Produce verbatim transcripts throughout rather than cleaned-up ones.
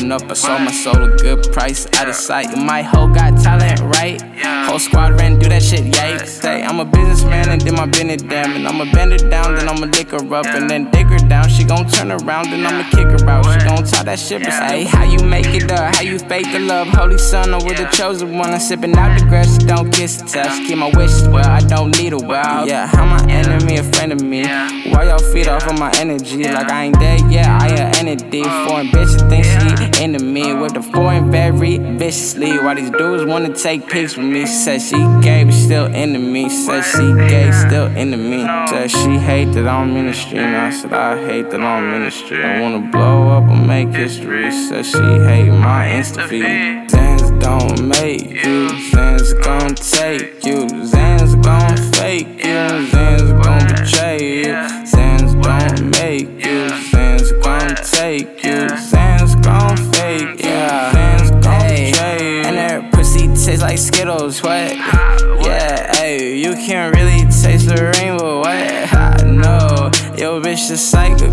growing up, I sold my soul a good price. Out of sight, my hoe got talent, right? Whole squad ran do that shit, yikes. Say, I'm a businessman and then my business damn. And I'ma bend her down, then I'ma lick her up. And then dig her down, she gon' turn around, then I'ma kick her out. She gon' talk that shit, but say, how you make it up? How you fake the love? Holy son, or with the chosen one. I'm sipping out the grass, she don't kiss the touch. Keep my wishes well, I don't need a well. Yeah, how my enemy a friend of me? Why y'all feed off of my energy? Like I ain't dead, yeah, I an entity. Foreign bitches think she into me. With the foreign very viciously. Why these dudes wanna take pics with me? She said she gay, but still into me. Said she gay, still into me. Said she hate that I'm in the street. And I said I hate that I'm in the street. I wanna blow up and make history. Said she hate my Insta feed. Zans don't make you, Zans gon' take you, Zans gon' fake you, Zans gon' betray you, Zans don't make you, Zans gon' take you, Zans gon' fake you, Zans gon' betray you. And that pussy tastes like Skittles, what? Yeah, ayy, you can't really taste the rainbow, what? I know, yo bitch just like a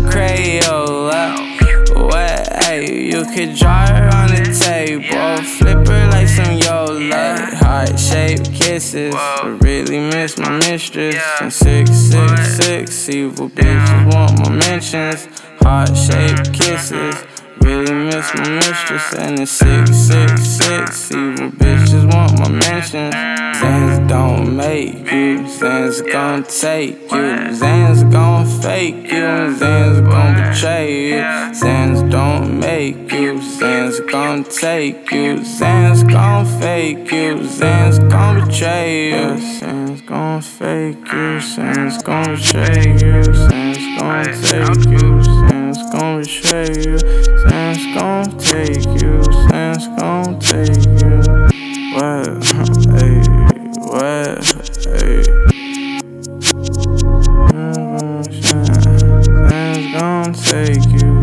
Crayola. What, ayy, you could draw her on the table, flip her like some Yola. Heart-shaped kisses, I really miss my mistress. And six six six, evil bitches want my mentions. Heart-shaped kisses, really miss my mistress. And the six six six, evil bitches want my mentions. Zans don't make you, Zans gon' take you, Zans gon' fake you, Zans gon' betray you. Zans don't make you, Zans gon' take you, Zans gon' fake you, Zans gon' betray you. Zans gon' fake you, Zans gon' betray you, Zans gon' take you, Zans gon' betray you, Zans gon' take you, Zans gon' take you. What? Hey, what? Hey. Zans gon' take you.